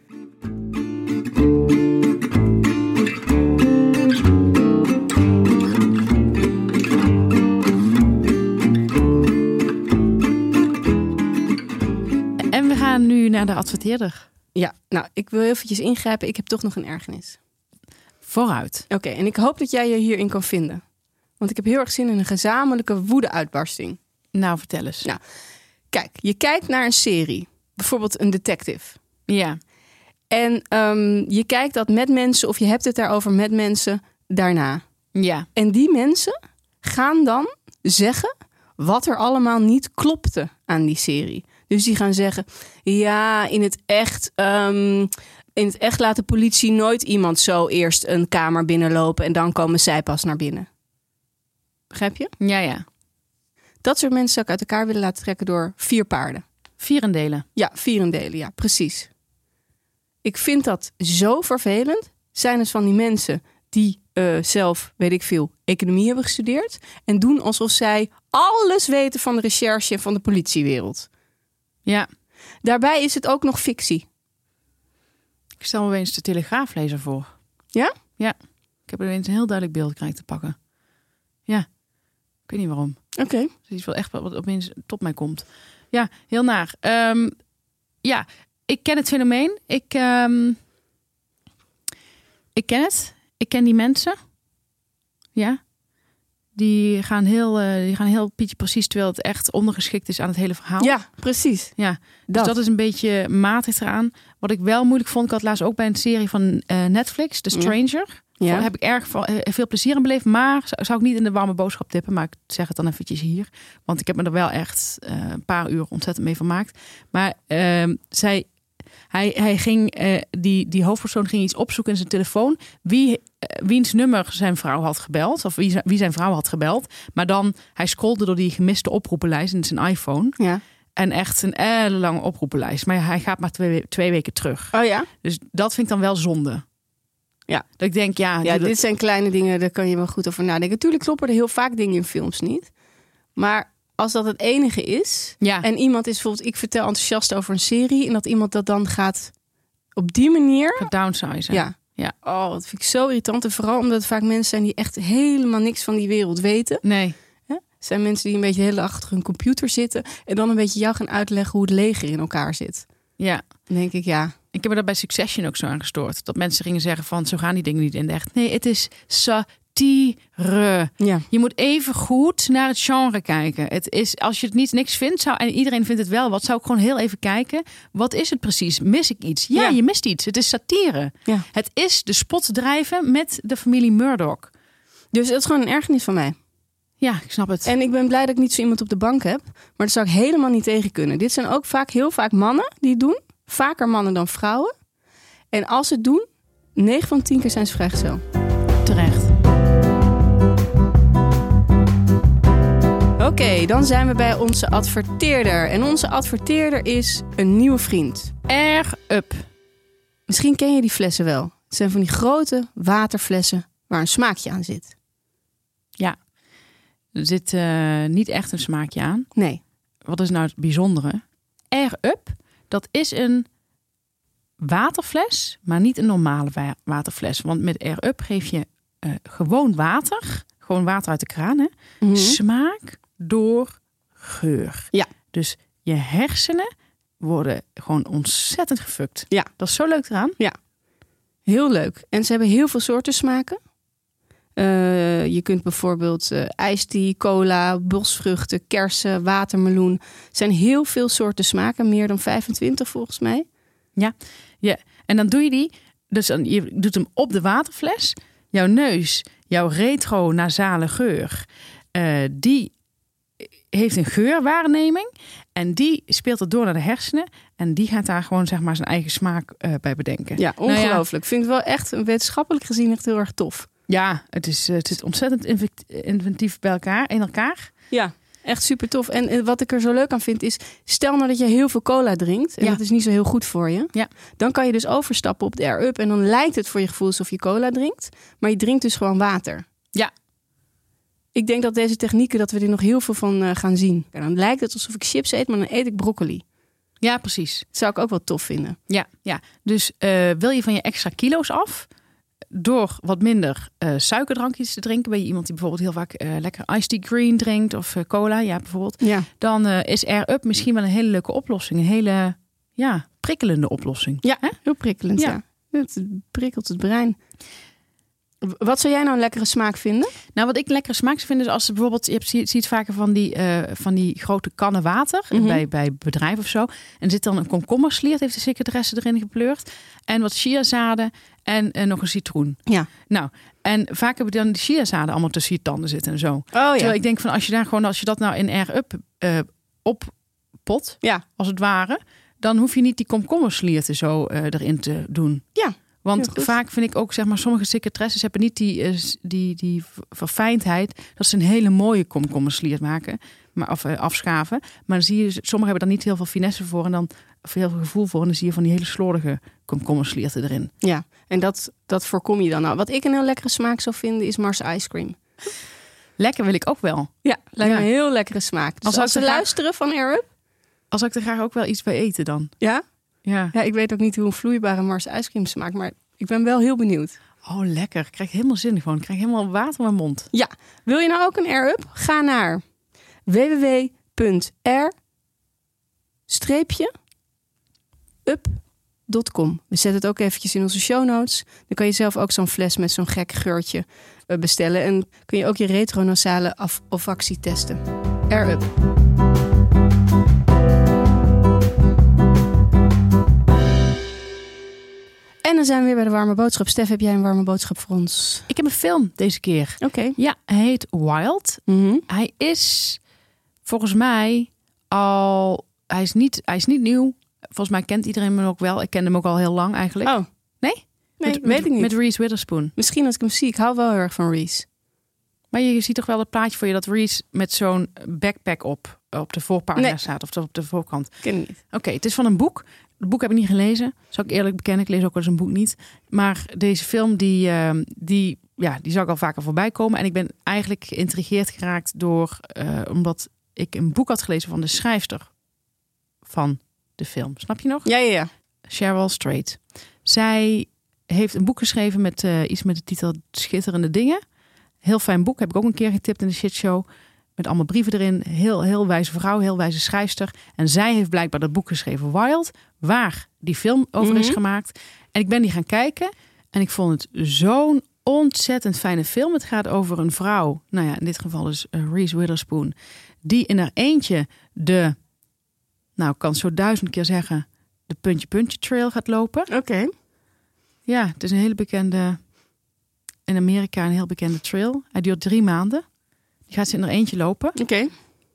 En we gaan nu naar de adverteerder. Ja, nou, ik wil eventjes ingrijpen. Ik heb toch nog een ergernis. Vooruit. Oké, okay, en ik hoop dat jij je hierin kan vinden. Want ik heb heel erg zin in een gezamenlijke woede-uitbarsting. Nou, vertel eens. Nou, kijk, je kijkt naar een serie. Bijvoorbeeld een detective. Ja. En um, je kijkt dat met mensen of je hebt het daarover met mensen daarna. Ja. En die mensen gaan dan zeggen wat er allemaal niet klopte aan die serie. Dus die gaan zeggen, ja, in het echt, um, in het echt laat de politie nooit iemand zo eerst een kamer binnenlopen en dan komen zij pas naar binnen. Begrijp je? Ja, ja. Dat soort mensen zou ik uit elkaar willen laten trekken door vier paarden. Vierendelen. Ja, vierendelen, ja, precies. Ik vind dat zo vervelend. Zijn het van die mensen die uh, zelf, weet ik veel, economie hebben gestudeerd en doen alsof zij alles weten van de recherche en van de politiewereld. Ja. Daarbij is het ook nog fictie. Ik stel me eens de Telegraaflezer voor. Ja? Ja. Ik heb er eens een heel duidelijk beeld krijgen te pakken. Ja. Ik weet niet waarom. Oké. Okay. Dat is iets wat echt wat opeens tot mij komt. Ja, heel naar. Um, ja, ik ken het fenomeen. Ik, um, ik ken het. Ik ken die mensen. Ja. Die gaan heel, uh, die gaan heel pietje precies, terwijl het echt ondergeschikt is aan het hele verhaal. Ja, precies. Ja, dus dat. dat is een beetje matig eraan. Wat ik wel moeilijk vond, ik had laatst ook bij een serie van uh, Netflix, The Stranger. Ja. Daar heb ik erg veel plezier in beleefd. Maar zou ik niet in de warme boodschap tippen. Maar ik zeg het dan eventjes hier. Want ik heb me er wel echt uh, een paar uur ontzettend mee vermaakt. Maar uh, zij, hij, hij ging, uh, die, die hoofdpersoon ging iets opzoeken in zijn telefoon. Wie, uh, wiens nummer zijn vrouw had gebeld. Of wie, wie zijn vrouw had gebeld. Maar dan, hij scrolde door die gemiste oproepenlijst in zijn iPhone. Ja. En echt een hele lange oproepenlijst. Maar hij gaat maar twee, twee weken terug. Oh ja? Dus dat vind ik dan wel zonde. Ja. Dat ik denk, ja... Ja, dat... dit zijn kleine dingen, daar kan je wel goed over nadenken. Tuurlijk kloppen er heel vaak dingen in films niet. Maar als dat het enige is... Ja. En iemand is bijvoorbeeld... Ik vertel enthousiast over een serie... en dat iemand dat dan gaat op die manier... Downsize. Ja. Ja. Oh, dat vind ik zo irritant. En vooral omdat het vaak mensen zijn die echt helemaal niks van die wereld weten. Nee. Het zijn mensen die een beetje heel achter hun computer zitten... en dan een beetje jou gaan uitleggen hoe het leger in elkaar zit. Ja. Dan denk ik, ja... Ik heb me daar bij Succession ook zo aan gestoord. Dat mensen gingen zeggen van, zo gaan die dingen niet in de echt. Nee, het is satire. Ja. Je moet even goed naar het genre kijken. Het is, als je het niet niks vindt, zou, en iedereen vindt het wel, wat zou ik gewoon heel even kijken. Wat is het precies? Mis ik iets? Ja, Ja. je mist iets. Het is satire. Ja. Het is de spot drijven met de familie Murdoch. Dus dat is gewoon een ergernis van mij. Ja, ik snap het. En ik ben blij dat ik niet zo iemand op de bank heb. Maar dat zou ik helemaal niet tegen kunnen. Dit zijn ook vaak heel vaak mannen die het doen. Vaker mannen dan vrouwen. En als ze het doen, negen van tien keer zijn ze vrijgezel. Terecht. Oké, okay, dan zijn we bij onze adverteerder. En onze adverteerder is een nieuwe vriend. Air Up. Misschien ken je die flessen wel. Het zijn van die grote waterflessen waar een smaakje aan zit. Ja, er zit uh, niet echt een smaakje aan. Nee. Wat is nou het bijzondere? Air Up, dat is een waterfles, maar niet een normale wa- waterfles. Want met Air Up geef je uh, gewoon water, gewoon water uit de kraan, hè? Mm-hmm. Smaak door geur. Ja. Dus je hersenen worden gewoon ontzettend gefukt. Ja. Dat is zo leuk eraan. Ja. Heel leuk. En ze hebben heel veel soorten smaken. Uh, je kunt bijvoorbeeld uh, ijsthee, cola, bosvruchten, kersen, watermeloen. Er zijn heel veel soorten smaken, meer dan vijfentwintig volgens mij. Ja, ja. En dan doe je die, dus dan, je doet hem op de waterfles. Jouw neus, jouw retro-nasale geur, uh, die heeft een geurwaarneming. En die speelt het door naar de hersenen. En die gaat daar gewoon zeg maar zijn eigen smaak uh, bij bedenken. Ja, ongelooflijk. Nou ja, Ik vind het wel echt wetenschappelijk gezien echt heel erg tof. Ja, het, is, het zit ontzettend inventief bij elkaar, in elkaar. Ja, echt super tof. En wat ik er zo leuk aan vind is, stel nou dat je heel veel cola drinkt. En ja. dat is niet zo heel goed voor je. Ja. Dan kan je dus overstappen op de Air Up. En dan lijkt het voor je gevoel alsof je cola drinkt. Maar je drinkt dus gewoon water. Ja. Ik denk dat deze technieken, dat we er nog heel veel van uh, gaan zien. En dan lijkt het alsof ik chips eet, maar dan eet ik broccoli. Ja, precies. Dat zou ik ook wel tof vinden. Ja, ja. Dus uh, wil je van je extra kilo's af, door wat minder uh, suikerdrankjes te drinken, ben je iemand die bijvoorbeeld heel vaak uh, lekker iced tea green drinkt of uh, cola, ja bijvoorbeeld, ja. dan uh, is Air Up misschien wel een hele leuke oplossing, een hele ja prikkelende oplossing. Ja, Hè? heel prikkelend. Ja. Ja. Het prikkelt het brein. Wat zou jij nou een lekkere smaak vinden? Nou, wat ik lekkere smaak zou vinden is als ze bijvoorbeeld... Je hebt, ziet, ziet vaker van die, uh, van die grote kannen water Mm-hmm. bij, bij bedrijven of zo. En er zit dan een komkommersliert, heeft de secretaresse erin gepleurd. En wat chiazaden en, en nog een citroen. Ja. Nou, en vaak heb je dan die chiazaden allemaal tussen je tanden zitten en zo. Oh ja. Terwijl ik denk van als je daar gewoon, als je dat nou in air-up uh, oppot, Ja. als het ware... dan hoef je niet die komkommerslierten zo uh, erin te doen. Ja. Want vaak vind ik ook, zeg maar, sommige secretaresses hebben niet die, uh, die, die verfijndheid dat ze een hele mooie komkommersliert maken, maar of uh, afschaven. Maar dan zie je, sommigen hebben daar niet heel veel finesse voor en dan of heel veel gevoel voor en dan zie je van die hele slordige komkommerslierten erin. Ja, en dat, dat voorkom je dan. Nou, wat ik een heel lekkere smaak zou vinden is Mars Ice Cream. Lekker wil ik ook wel. Ja, lijkt Ja. me een heel lekkere smaak. Dus als, Als ze ik er luisteren van Air Up. Als ik er graag ook wel iets bij eten dan. Ja? Ja. Ja, ik weet ook niet hoe een vloeibare Mars Ice Cream smaakt, maar ik ben wel heel benieuwd. Oh, lekker. Ik krijg helemaal zin gewoon. Ik krijg helemaal water in mijn mond. Ja, wil je nou ook een Air Up? Ga naar w w w punt r up punt com. We zetten het ook eventjes in onze show notes. Dan kan je zelf ook zo'n fles met zo'n gek geurtje bestellen. En kun je ook je retronasale af- olfactie testen. Air Up. En dan zijn we weer bij de warme boodschap. Stef, heb jij een warme boodschap voor ons? Ik heb een film deze keer. Oké. Okay. Ja, hij heet Wild. Mm-hmm. Hij is volgens mij al... Hij is niet, hij is niet nieuw. Volgens mij kent iedereen hem ook wel. Ik ken hem ook al heel lang eigenlijk. Oh. Nee? Nee, met, weet met, ik niet. Met Reese Witherspoon. Misschien als ik hem zie. Ik hou wel heel erg van Reese. Maar je ziet toch wel het plaatje voor je dat Reese met zo'n backpack op, op de voorpagina nee. staat. Of op de voorkant. Ken ik niet. Oké, okay, het is van een boek. Het boek heb ik niet gelezen. Zal ik eerlijk bekennen. Ik lees ook wel eens een boek niet. Maar deze film, die, uh, die, ja, die zag ik al vaker voorbij komen. En ik ben eigenlijk geïntrigeerd geraakt door... Uh, omdat ik een boek had gelezen van de schrijfster van de film. Snap je nog? Ja, ja, ja. Cheryl Strayed. Zij heeft een boek geschreven met uh, iets met de titel Schitterende Dingen. Heel fijn boek. Heb ik ook een keer getipt in de shitshow. Met allemaal brieven erin. Heel, heel wijze vrouw, heel wijze schrijfster. En zij heeft blijkbaar dat boek geschreven, Wild, waar die film over mm-hmm. is gemaakt. En ik ben die gaan kijken. En ik vond het zo'n ontzettend fijne film. Het gaat over een vrouw, nou ja, in dit geval dus uh, Reese Witherspoon, die in haar eentje de, nou, ik kan het zo duizend keer zeggen, de puntje puntje trail gaat lopen. Oké. Okay. Ja, het is een hele bekende, in Amerika een heel bekende trail. Hij duurt drie maanden. Die gaat ze in er eentje lopen. Oké. Okay.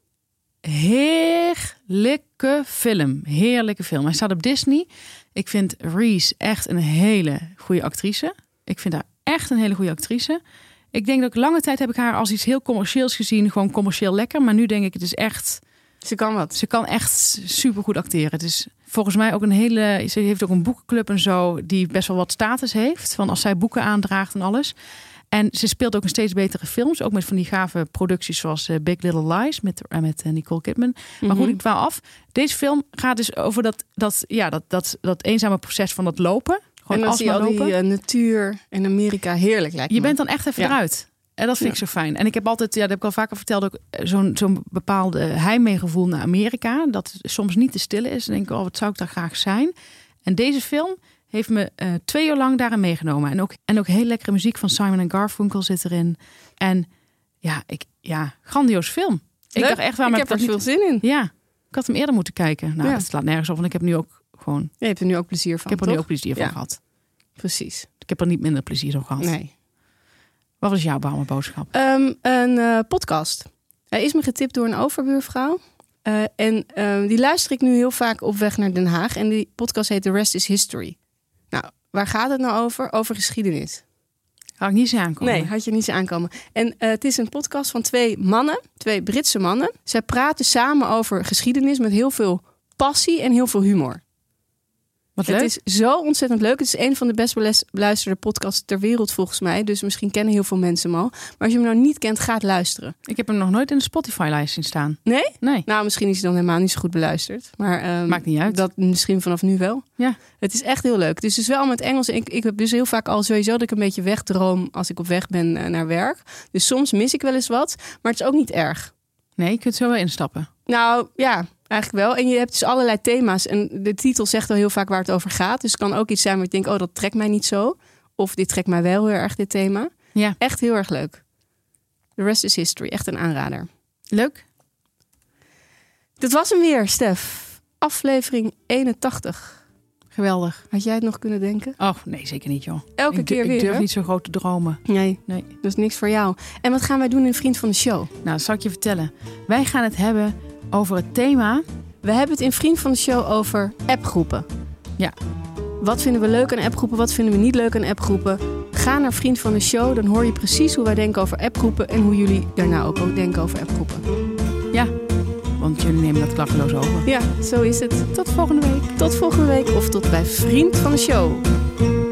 Heerlijke film. Heerlijke film. Hij staat op Disney. Ik vind Reese echt een hele goede actrice. Ik vind haar echt een hele goede actrice. Ik denk dat ik lange tijd heb ik haar als iets heel commercieels gezien. Gewoon commercieel lekker. Maar nu denk ik het is echt... Ze kan wat. Ze kan echt supergoed acteren. Het is volgens mij ook een hele... Ze heeft ook een boekenclub en zo die best wel wat status heeft. Van als zij boeken aandraagt en alles. En ze speelt ook een steeds betere films. Ook met van die gave producties zoals uh, Big Little Lies met, uh, met uh, Nicole Kidman. Mm-hmm. Maar goed, ik dwaal af. Deze film gaat dus over dat, dat, ja, dat, dat, dat eenzame proces van dat lopen. Gewoon en dan zie je al lopen. die uh, natuur in Amerika heerlijk lijkt me. Je bent dan echt even ja. eruit. En dat vind ja. ik zo fijn. En ik heb altijd, ja, dat heb ik al vaker verteld, ook zo'n, zo'n bepaalde heimweegevoel naar Amerika. Dat het soms niet te stil is. En denk ik, oh, wat zou ik daar graag zijn? En deze film heeft me uh, twee uur lang daarin meegenomen. En ook, en ook heel lekkere muziek van Simon en Garfunkel zit erin. En ja, ik, ja grandioos film. Leuk. Ik dacht echt, waarom ik heb er veel niet... zin in. Ja, ik had hem eerder moeten kijken. Nou, ja. dat slaat nergens op. Want ik heb nu ook gewoon... Je hebt er nu ook plezier van, Ik heb er toch? nu ook plezier van ja. gehad. Precies. Ik heb er niet minder plezier van gehad. Nee. Wat was jouw warme boodschap? Um, een uh, podcast. Hij is me getipt door een overbuurvrouw. Uh, en uh, die luister ik nu heel vaak op weg naar Den Haag. En die podcast heet The Rest is History. Nou, waar gaat het nou over? Over geschiedenis. Had ik niet zien aankomen. Nee, had je niet zien aankomen. En uh, het is een podcast van twee mannen, twee Britse mannen. Zij praten samen over geschiedenis met heel veel passie en heel veel humor. Wat het leuk. is zo ontzettend leuk. Het is een van de best beluisterde podcasts ter wereld volgens mij. Dus misschien kennen heel veel mensen hem al. Maar als je hem nou niet kent, ga het luisteren. Ik heb hem nog nooit in de Spotify-lijst zien staan. Nee? Nee. Nou, misschien is hij dan helemaal niet zo goed beluisterd. Maar um, maakt niet uit. Dat misschien vanaf nu wel. Ja. Het is echt heel leuk. Dus het is wel met Engels. Ik, ik heb dus heel vaak al sowieso dat ik een beetje wegdroom als ik op weg ben uh, naar werk. Dus soms mis ik wel eens wat. Maar het is ook niet erg. Nee, je kunt zo wel instappen. Nou, ja. Eigenlijk wel. En je hebt dus allerlei thema's. En de titel zegt al heel vaak waar het over gaat. Dus het kan ook iets zijn waar ik denk, oh, dat trekt mij niet zo. Of dit trekt mij wel heel erg, dit thema. Ja. Echt heel erg leuk. The rest is history. Echt een aanrader. Leuk. Dit was hem weer, Stef. Aflevering eenentachtig. Geweldig. Had jij het nog kunnen denken? Oh, nee, zeker niet, joh. Elke ik, keer ik weer, durf hè? niet zo groot te dromen. Nee, Nee. dat is niks voor jou. En wat gaan wij doen in Vriend van de Show? Nou, dat zal ik je vertellen. Wij gaan het hebben over het thema... We hebben het in Vriend van de Show over appgroepen. Ja. Wat vinden we leuk aan appgroepen? Wat vinden we niet leuk aan appgroepen? Ga naar Vriend van de Show. Dan hoor je precies hoe wij denken over appgroepen. En hoe jullie daarna ook, ook denken over appgroepen. Ja, want jullie nemen dat klakkeloos over. Ja, zo is het. Tot volgende week. Tot volgende week of tot bij Vriend van de Show.